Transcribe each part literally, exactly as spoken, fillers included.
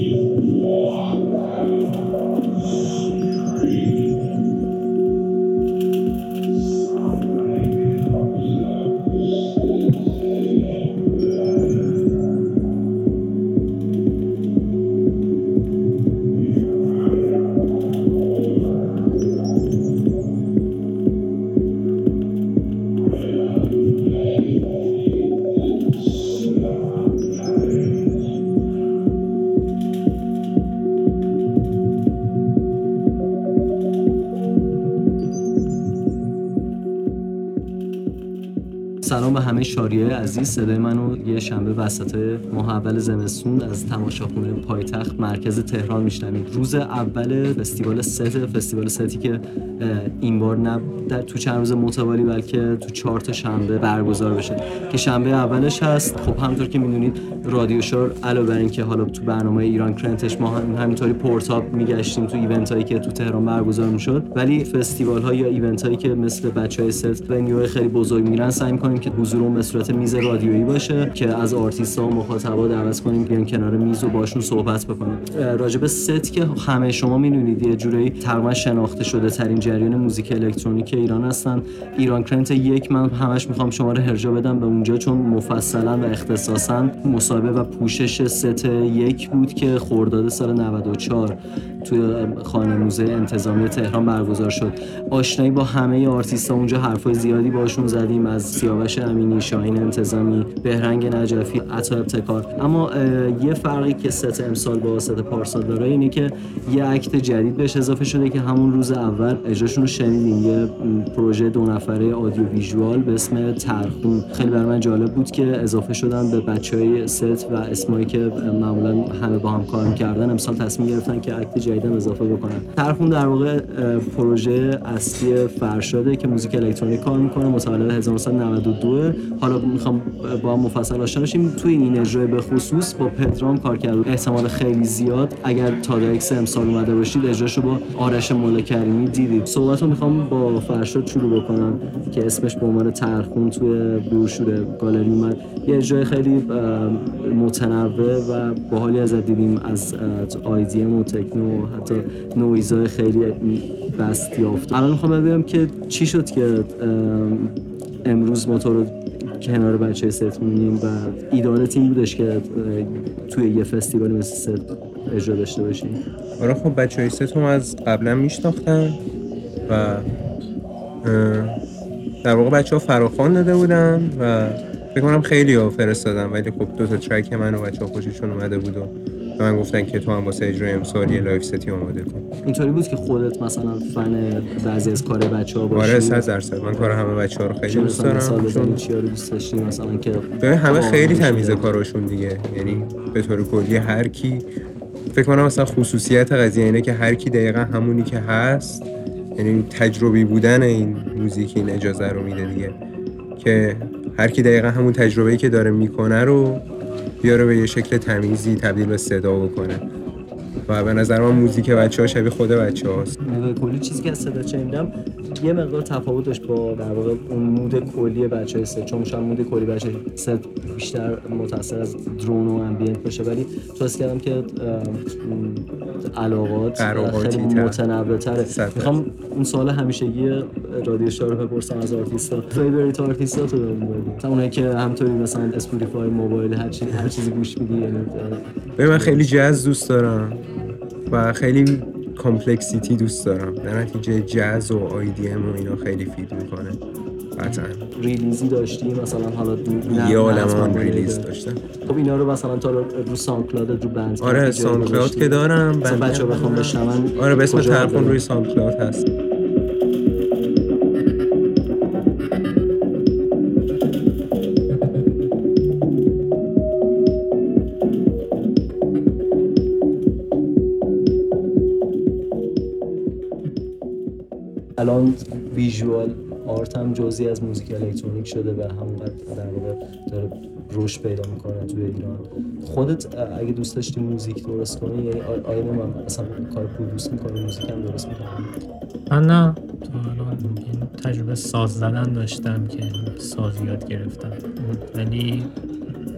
سلام به همه شاریای عزیز. صدای منو یه شنبه وسط ماه اول زمستون از تماشاخونه پایتخت مرکز تهران میشنوید. روز اول فستیوال ست فستیوال ستی که این بار نه در تو چند روز متوالی بلکه تو چهار تا شنبه برگزار بشه که شنبه اولش هست. خب همونطور که میدونید رادیو شور علاوه بر اینکه حالا تو برنامه ایران کرنتش ما هم همینطوری پورتاب میگشتیم تو ایونت هایی که تو تهران برگزار میشد، ولی فستیوال ها یا ایونت هایی که مثل بچهای ست ونیوهای خیلی بزرگ میرن سعی می‌کنیم که حضور اون به صورت میز رادیویی باشه که از آرتیست‌ها و مخاطبا دعوت کنیم بیان کنار میز و باشون صحبت بکنیم. راجب ست که همه شما میدونید یه جوری تقریبا شناخته شده ترین جریان موزیک الکترونیک ایران هستن. ایران کرنت یک من همش میخوام شما رو هرجا بدم به اونجا چون مفصلا و اختصاصا مصاحبه و پوشش ست یک بود که خرداد سال نود و چهار توی خانه موزه انتظامی تهران برگزار شد. آشنایی با همه آرتیست‌ها اونجا حرفای زیادی باشون زدیم، از سیاوش امینی، شاهین انتظامی، بهرنگ نجفی، عطا ابتکار. اما یه فرقی که ست امسال با ست پارسال داره اینه که یه اکت جدید بهش اضافه شده که همون روز اول اجراشون رو شنیدیم، یه پروژه دو نفره آدیو ویژوال به اسم ترخون. خیلی برای من جالب بود که اضافه شدن به بچهای ست و اسمایی که معمولا همه با هم کار می‌کردن امسال تصمیم گرفتن که اکت جدیدم اضافه بکنن. ترخون در واقع پروژه اصلی فرشاده که موزیک الکترونیک کار میکنه، متولد هزار و نهصد و نود و دو. حالا میخوام با هم مفصل آشنا بشیم. توی این اجرای به خصوص با پدرام کار کرد. احتمال خیلی زیاد اگر تاداکس امسال اومده باشید اجراشو با آرش مولا کریمی دیدید. صحبتو میخوام با فرشاد شروع بکنم که اسمش به عنوان ترخون توی بروشور گالری اومد. یه اجرای خیلی متنوع و باحالی از دیدیم، از آیدیم و تکنو حتی نویزهای خیلی بست یافت. الان میخوام ببینم که چی شد که امروز ما تو رو کنار بچه ست می‌بینیم و ایدئال تیم بودش که توی یه فستیوال مثل ست اجرا داشته باشیم. آره خب بچه ست هم از قبلا میشناختن و در واقع بچه ها فراخوان داده بودن و فکر کنم خیلی ها فرستادن، ولی خب دو تا ترک من و بچه ها خوششون اومده بود و به من گفتن که تو هم واسه اجرای امسال یه لایف ستی آماده کن. اینطوری بود که خودت مثلا فن بعضی از کار بچه‌ها باشی؟ آره صد درصد من کار همه بچه‌ها رو خیلی دوست دارم. مثلا بزنی چیا رو دوست داشتی مثلا که ببین همه خیلی تمیزه کاراشون دیگه، یعنی به طور کلی هر کی فکر کنم مثلا خصوصیت قضیه اینه که هر کی دقیقاً همونی که هست، یعنی تجربی بودن این موزیک این اجازه رو میده دیگه که هر کی دقیقاً همون تجربه‌ای که داره میکنه رو بیاره به یه شکل تمیزی تبدیل به صدا بکنه و به نظر من موزیک بچه‌ها شبیه خود بچه‌هاست. به کلی چیزی که از صدا شنیدم یه مقدار تفاوت داشت با در واقع اون مود کلی بچه‌های ست، چون شاید مود کلی بچه‌های ست بیشتر متأثر از درون و امبینت باشه، ولی تو حس کردم که علاقات خیلی متنوع‌تره. میخوام اون سوال همیشگی رادیو شور رو بپرسم از آرتیستا، فیوریت آرتیستاتو بگو. مثلا اونایی که همونطوری مثلا اسپاتیفای، موبایل، هر چیزی هر چیزی گوش میدی. یعنی من خیلی جاز دوست دارم و خیلی کامپلکسیتی دوست دارم. در نتیجه جاز و آیدیم و اینا خیلی فیت میکنه. قطعا ریلیزی داشتی مثلا حالا یه عالم ریلیز داشتم. خب اینا رو مثلا تا رو ساوندکلاود رو بند آره ساوندکلاود که دارم، مثلا بچه‌ها بخوام بشنون. آره به اسم ترخون روی ساوندکلاود هست. الان ویژوال آرت هم جزئی از موزیک الکترونیک شده و همونقدر در واقع داره رشد پیدا میکنه توی ایران. خودت اگه دوست داشتی موزیک درست کنی، یعنی آیا من مثلا کار پرودوس میکنی، موزیک هم درست میکنی؟ من نه، تا الان این تجربه ساز زدن داشتم که ساز یاد گرفتم، ولی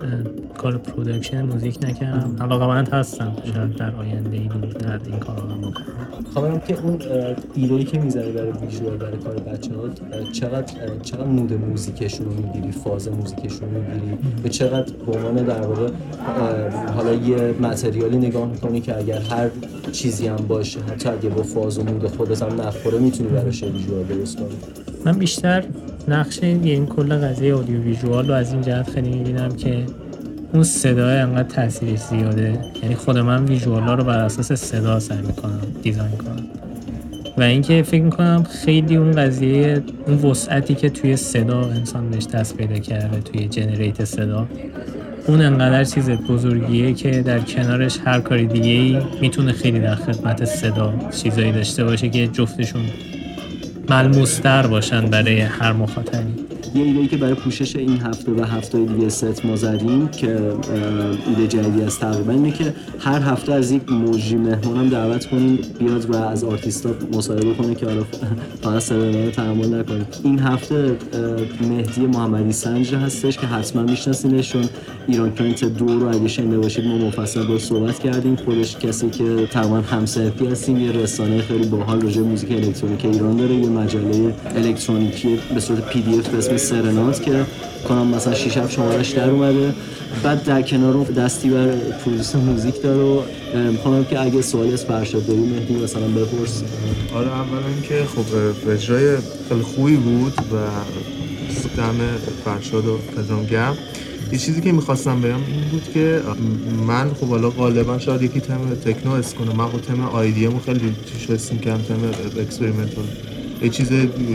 کار پروداکشن موزیک نکردم. علاقه‌مند هستم، شاید در آینده ای دورتر این کارا رو بکنم. خواهم که اون ایده‌ای که میذاری برای ویژوال برای کار بچه‌ها چقدر چقدر مود موزیکشون رو میگیری، فاز موزیکشون رو میگیری و چقدر به عنوان در واقع حالا یه متریالی نگاه میکنی که اگر هر چیزی هم باشه حتی اگه با فاز و مود خودت هم نخوره میتونی براش ویژوال درست کنی. من بیشتر نقش این کل قضیه اودیو ویژوال رو از این جهت خیلی میبینم که اون صدای انقدر تاثیرش زیاده، یعنی خود من ویژوالا رو بر اساس صدا سعی میکنم دیزاین کنم و اینکه فکر میکنم خیلی اون قضیه اون وسعتی که توی صدا انسان بهش دست پیدا کرده توی جنریت صدا، اون انقدر چیز بزرگیه که در کنارش هر کاری دیگه‌ای میتونه خیلی در خدمت صدا چیزایی داشته باشه که جفتشون ملموس‌تر باشن برای هر مخاطبی. یه ایده‌ای که برای پوشش این هفته و هفته دیگه ست ما زدیم که ایده جدیدی از تقریبا اینه که هر هفته از یک مجری مهمونم دعوت کنیم بیاد و از آرتیستا مصاحبه کنه که حالا فقط صدای رو تحمل نکنیم. این هفته مهدی محمدی سنج هستش که حتما میشناسینشون، ایران پرینت دو رو اگه شنیده باشید ما مفصل باهاش صحبت کردیم. خودش کسی که تقریبا هم‌صنفی هستیم، یه رسانه خیلی باحال راجع به موزیک الکترونیک ایران داره، یه مجله الکترونیکی به صورت پی دی اف به اسم سرنات که کنم مثلا شش هفت شمارش در اومده. بعد در کنار اون دستی بر پرودوسر موزیک داره و میخوام که اگه سوالی از فرشاد داری مهدی مثلا بپرس. آره اولا که خب اجرای خیلی خوبی بود و دم فرشاد و پدرام گرم. یه چیزی که میخواستم بگم این بود که من خب حالا غالبا شاید یکی تم تکنو اس کنم، من خب تم آیدیمو خیلی توش حسیم کردم، تم اکسپریمنتال یه چیز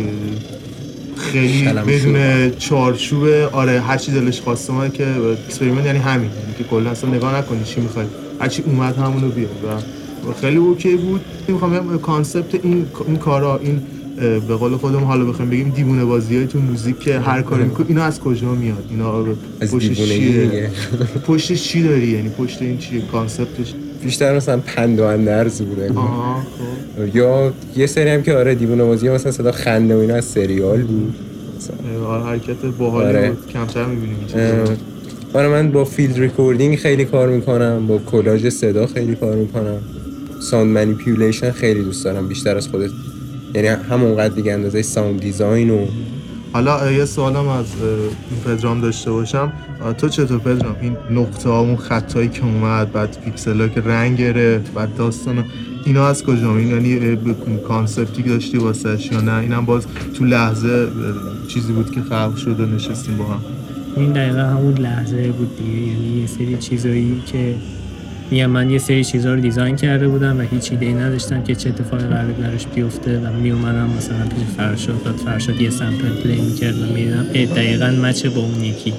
خیلی بدون چارچوب. آره هر چی دلش خواسته ما که اکسپریمنت یعنی همین، یعنی که کلا اصلا نگاه نکنی چی میخوای، هر چی اومد همونو بیار و خیلی اوکی بود. میخوام بگم کانسپت این این کارا، این به قول خودم حالا بخوام بگیم دیوونه بازیای تو موزیک که هر کاری میکنی اینا از کجا میاد، اینا پشتش چیه، پشتش چی داری، یعنی پشت این چیه کانسپتش. بیشتر مثلا پند و اندرز بوده. آها خب یا یه سری هم که آره دیوونه بازی مثلا صدا خنده و اینا از سریال بود مثلا حرکت باحالی آره. بود، کمتر می‌بینیم این چیزا. آره من با فیلد ریکوردینگ خیلی کار میکنم، با کلاژ صدا خیلی کار میکنم، ساوند مانیپیولیشن خیلی دوست دارم بیشتر از خودت، یعنی همونقدر دیگه اندازه ساوند دیزاین و حالا یه سوالم از پدرام داشته باشم، تو چطور پدرام این نقطه ها اون خطایی که اومد بعد پیکسلا که رنگ گرفت بعد داستانا اینا از کجا این، یعنی کانسپتی داشتی واسش یا نه اینم باز تو لحظه چیزی بود که خلق شد و نشستیم با هم؟ این دقیقا همون لحظه بود دیگه، یعنی یه سری چیزایی که میگم من یه سری چیزا رو دیزاین کرده بودم و هیچ ایده‌ای نداشتم که چه اتفاقی قراره براش بیفته و می اومدم مثلا توی فرشاد داد فرشاد یه سمپل پلی میکرد و میدیدم دقیقاً مچه با اون یکی.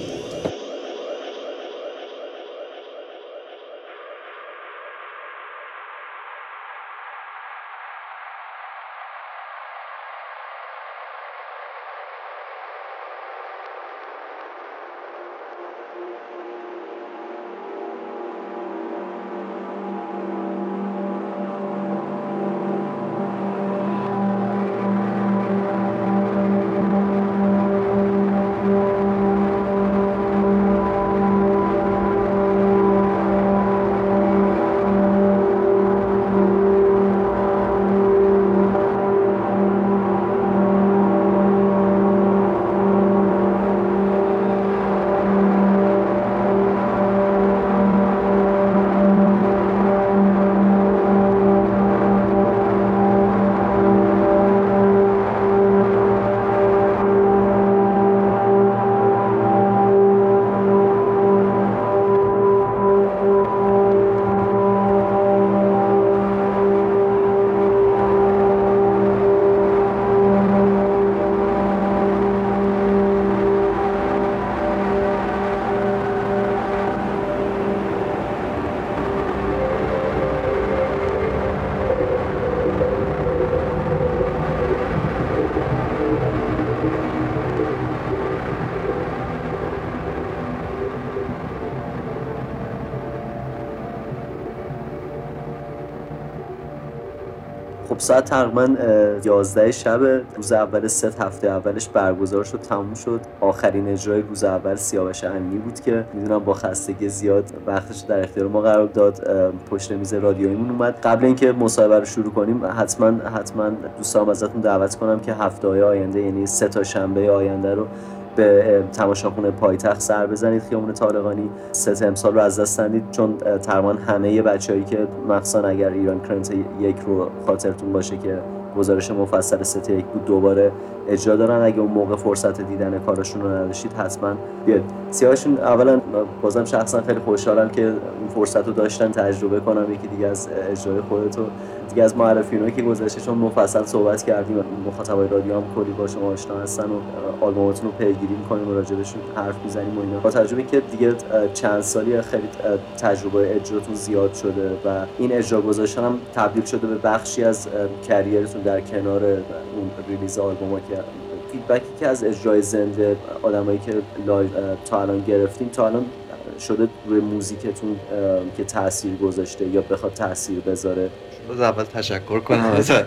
خب ساعت تقریبا یازده شب روز اول ست هفته اولش برگزار شد، تموم شد. آخرین اجرای روز اول سیاوش امینی بود که میدونم با خستگی زیاد وقتش در اختیار ما قرار داد، پشت میز رادیویمون اومد. قبل اینکه مصاحبه رو شروع کنیم حتما حتما دوستان ازتون دعوت کنم که هفته‌های آینده، یعنی سه تا شنبه آینده رو به تماشاخونه پایتخت سر بزنید، خیابون طالقانی. ست امسال رو از دست ندید، چون تقریبا همه بچه‌هایی که مخصوصا اگر ایران کرنت یک رو خاطرتون باشه که گزارش مفصل ست یک بود، دوباره اجرا دارن. اگه اون موقع فرصت دیدن کارشون رو نداشتید حتما بیاید. سیاوشون اولا بازم شخصا خیلی خوشحالم که این فرصت رو داشتن تجربه کنم یکی دیگه از اجرای خودتو، دیگه از معرفی‌هایی که گذاشته، چون مفصل صحبت کردیم، مخاطبای رادیو هم کلی با شما آشنا هستن و آلبوماتون رو پیگیری می‌کنیم و راجبشون حرف می‌زنیم و اینا. با توجه به اینکه دیگه چند سالی خیلی تجربه اجراتون زیاد شده و این اجرا گذاشتن هم تبدیل شده به بخشی از کریرتون در کنار اون ریلیز آلبوم‌ها، که فیدبکی که از اجرای زنده آدمایی که لایو تا الان گرفتیم تا الان شده روی موزیکتون که تاثیر گذاشته یا بخواد تاثیر بذاره؟ باز اول تشکر کنم ازت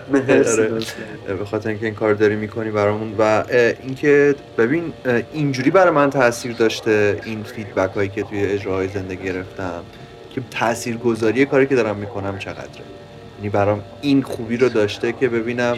به خاطر اینکه این کار داری میکنی برامون و اینکه ببین اینجوری برای من تاثیر داشته این فیدبک هایی که توی اجراهای زنده گرفتم که تاثیرگذاری کاری که دارم میکنم چقدره. یعنی برام این خوبی رو داشته که ببینم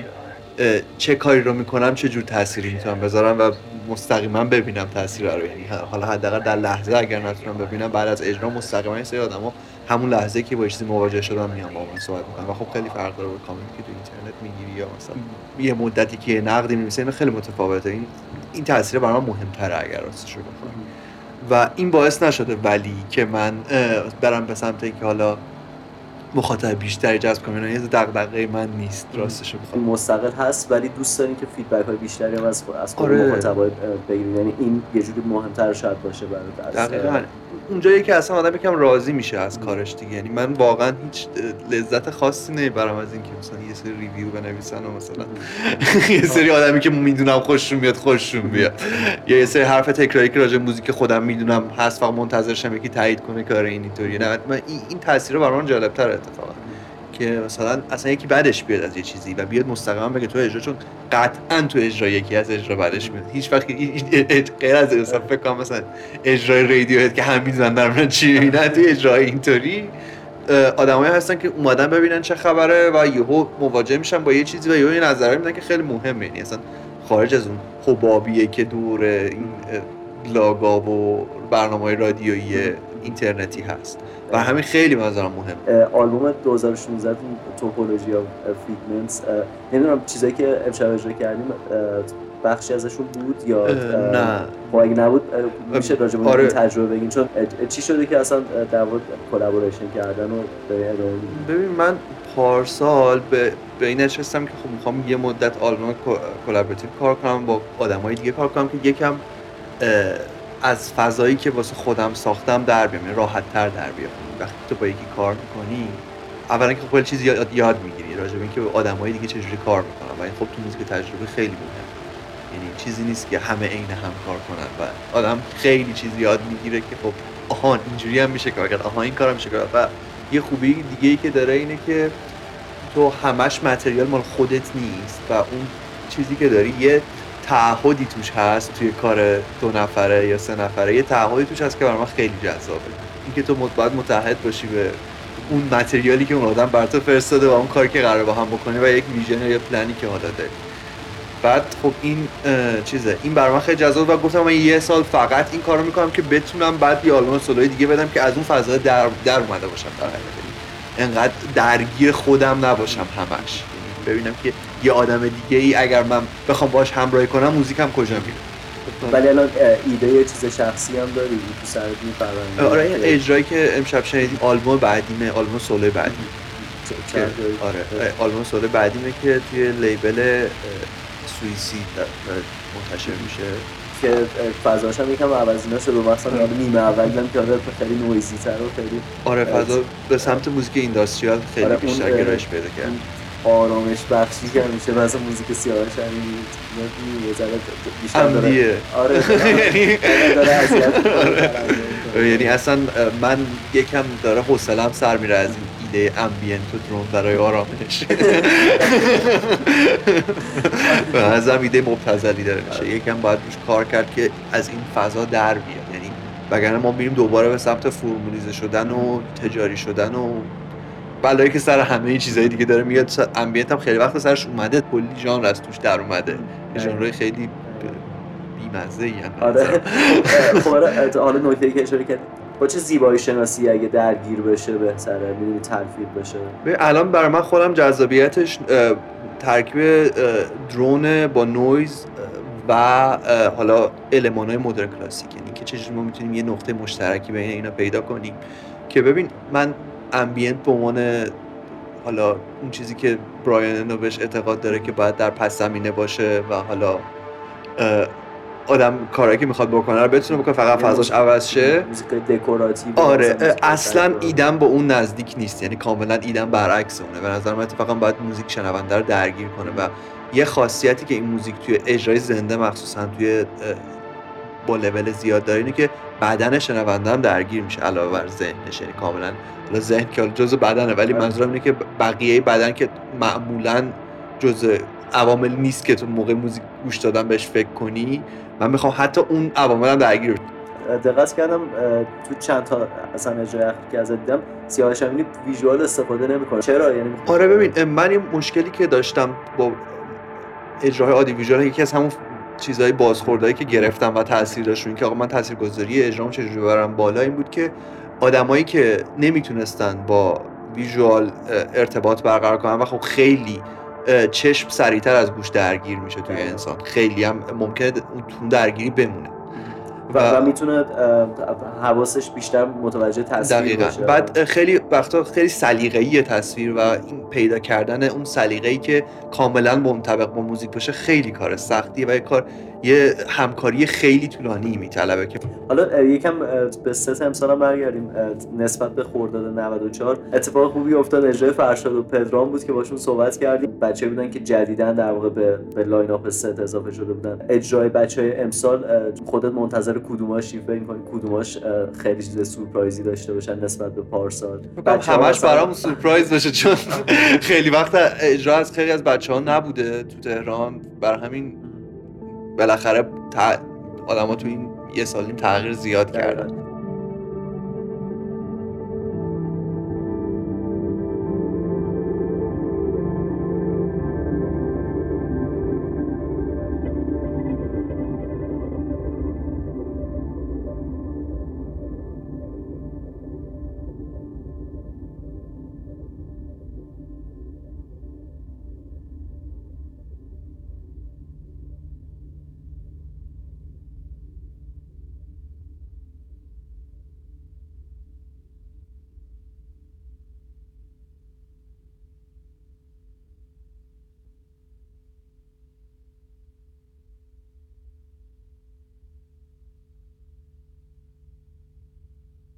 چه کاری رو میکنم چه جور تأثیری میتونم بذارم و مستقیما ببینم تأثیر رو. یعنی حالا حداقل در لحظه اگر نتونم ببینم، بعد از اجرا مستقیما این سری آدما همون لحظه که با چیزی مواجه شدن میام با اون صحبت میکنم و خب خیلی فرق داره با کامنتی که تو اینترنت میگیری یا مثلا یه مدتی که نقدی می‌نویسی. این خیلی متفاوته. این این تأثیر برای من مهم‌تره اگر راستش رو بخوام. و این باعث نشده ولی که من برم به سمت اینکه حالا مخاطب بیشتری جذب کنم، یه دغدغه من نیست راستش بخوام. مستقل هست ولی دوست دارین که فیدبک های بیشتری هم از از خود مخاطبا بگیرین، یعنی این یه جوری مهمتر شاید باشه برات. دقیقاً اونجایی که اصلا آدم یکم راضی میشه از کارش دیگه. یعنی من واقعا هیچ لذت خاصی نمیبرم از اینکه مثلا یه سری ریویو بنویسن و مثلا یه سری آدمی که میدونم خوششون میاد خوششون بیاد، یا یه سری حرف تکراری که راجع به موزیک خودم میدونم هست فقط منتظرشم یکی تایید کنه کار این اینطوریه. نه من این این تاثیر برام من جالب‌تره اتفاقا که مثلا اصلا یکی بعدش بیاد از یه چیزی و بیاد مستقیما بگه تو اجرا، چون قطعا تو اجرا یکی از اجرا بعدش میاد. هیچ وقت غیر از مثلا فکر کنم مثلا اجرای رادیوهد که هم میدونن در من چی میبینن، تو اجرای اینطوری آدمایی هستن که اومدن ببینن چه خبره و یهو مواجه میشن با یه چیزی و یهو یه نظری میدن که خیلی مهمه. یعنی اصلا خارج از اون حبابیه که دور این بلاگا و برنامه‌های رادیویی اینترنتی هست و همین خیلی منظرم مهم. آلبوم دو هزار و شانزده توپولوژی آف فیگمنتس، نمیدونم چیزایی که امشب اجرا کردیم بخشی ازشون بود یا نه؟ خب اگه نبود میشه راجع به این تجربه بگین، چون چی شده که اصلا در واقع کلابوریشن کردن و به ادامه میدین؟ ببین من پارسال به به این نشستم که خب میخوام یه مدت آلبوم کلابراتیو کار کنم با آدمای دیگه کار کنم که یکم از فضایی که واسه خودم ساختم در بیام، راحت‌تر در بیام. وقتی تو با یکی کار می‌کنی اولا که خیلی چیز یاد, یاد می‌گیری راجع به اینکه آدمای دیگه چجوری کار می‌کنن و این خب تو موزیک تجربه خیلی مهمه. یعنی چیزی نیست که همه عین هم کار کنن و آدم خیلی چیز یاد می‌گیره که خب آها اینجوری هم میشه کار کرد، آها این کارم میشه کرد. و یه خوبی دیگه‌ای که داره اینه که تو همش متریال مال خودت نیست و اون چیزی که داری یه تعهدی توش هست. توی کار دو نفره یا سه نفره یه تعهدی توش هست که برای من خیلی جذابه. اینکه تو باید متحد باشی به اون متریالی که اون آدم برات فرستاده و اون کاری که قراره با هم بکنی و یک ویژن یا پلنی که حالا داری. بعد خب این چیزه، این برای من خیلی جذاب و گفتم من یه سال فقط این کارو میکنم که بتونم بعد یه آلبوم سولوی دیگه بدم که از اون فضا در در اومده باشم، در حقیقت انقدر درگیر خودم نباشم همش. ببینم که یه آدم دیگه ای اگر من بخوام باهاش همراهی کنم موزیکم کجا میره. ولی الان ایده یه چیز شخصی هم داری تو سرت میفرمایی؟ آره این اجرایی که امشب شنیدیم آلبوم بعدیمه، آلبوم سولوی بعدی. آره آلبوم سولوی بعدیمه که توی لیبل سوئیسی منتشر میشه که فضاش هم یکم عوضینا شده، مثلا نیمه اول دیدم که آره خیلی نویزی تر و خیلی آره فضا به سمت موزیک اینداستریال خیلی آره بیشتر گرایش پیدا کرد. آرامش بخشی که میشه مثلا موزیک سیاوش همین یه ذره بیشتر داره. آره یعنی داره اذیت. یعنی اصلا من یکم داره حوصله‌ام سر میره از این ایده امبینت و درون برای آرامش به نظرم ایده مبتذلی داره میشه. یکم باید روش کار کرد که از این فضا در بیاد، یعنی وگرنه ما میریم دوباره به سمت فرمولیزه شدن و تجاری شدن و بلایی که سر همه این چیزایی دیگه داره میاد. امبینت هم خیلی وقت سرش اومده، کلی ژانر از توش در اومده، ژانرهای خیلی بی‌مزه‌ای ان. آره خب حالا نکته‌ای که اشاره کردی با چه زیبایی شناسی اگه درگیر بشه بهتره، میدونی تلفیق بشه؟ ببین الان برای من خودم جذابیتش ترکیب درون با نویز و حالا المان‌های مدرن کلاسیک، یعنی که چجوری ما میتونیم یه نقطه مشترکی بین اینا پیدا کنیم. که ببین من امبینت به عنوان حالا اون چیزی که برایان اینو بهش اعتقاد داره که باید در پس زمینه باشه و حالا آدم کاری که میخواد بکنه رو بتونه بکنه، فقط فضاش عوض شه. موزیک دکوراتیو. آره اصلا ایدم با اون نزدیک نیست، یعنی کاملا ایدم برعکس اونه. به نظر من اتفاقا باید موزیک شنونده رو درگیر کنه و یه خاصیتی که این موزیک توی اجرای زنده مخصوصا توی با لول زیاد داره اینه که بدن شنونده هم درگیر میشه علاوه بر ذهنش، یعنی کاملا حالا ذهن که جزء بدنه ولی منظورم اینه که بقیه بدن که معمولا جزء عوامل نیست که تو موقع موزیک گوش دادن بهش فکر کنی، من میخوام حتی اون عوامل هم درگیر بشه. دقت کردم تو چند تا اصلا اجرای اخیر که ازت دیدم سیاوش امینی ویژوال استفاده نمیکنه، چرا؟ یعنی آره ببین من این مشکلی که داشتم با اجراهای آدیو ویژوال، یکی از همون چیزای بازخوردایی که گرفتم و تاثیر داشت این که آقا من تاثیرگذاری اجرام چجوری ببرم بالا، این بود که آدمایی که نمیتونستن با ویژوال ارتباط برقرار کنن و خب خیلی چشم سریعتر از گوش درگیر میشه توی انسان، خیلی هم ممکنه اون تون درگیری بمونه و, و میتونه حواسش بیشتر متوجه تصویر باشه. بعد خیلی وقتا خیلی سلیقه‌ای تصویر و این پیدا کردن اون سلیقه‌ای که کاملا منطبق با موزیک باشه خیلی کار سختیه و یه کار یه همکاری خیلی طولانی میطلبه. که حالا یکم به ست امسال هم برگردیم، نسبت به خرداد نود و چهار اتفاق خوبی افتاد، اجرای فرشاد و پدرام بود که باشون صحبت کردیم، بچه‌ای بودن که جدیداً در واقع به, به لاین اپ ست اضافه شده بودن. اجرای بچه‌های امسال خودت منتظر کدوماش فکر می‌کنی کدوماش خیلی چیز سورپرایزی داشته باشن نسبت به پارسال؟ همش برام سورپرایز باشه چون خیلی وقت اجرا از خیلی از بچه‌ها نبوده تو تهران، برای همین بالاخره تا... آدم‌ها تو این یه سال نیم تغییر زیاد کردن.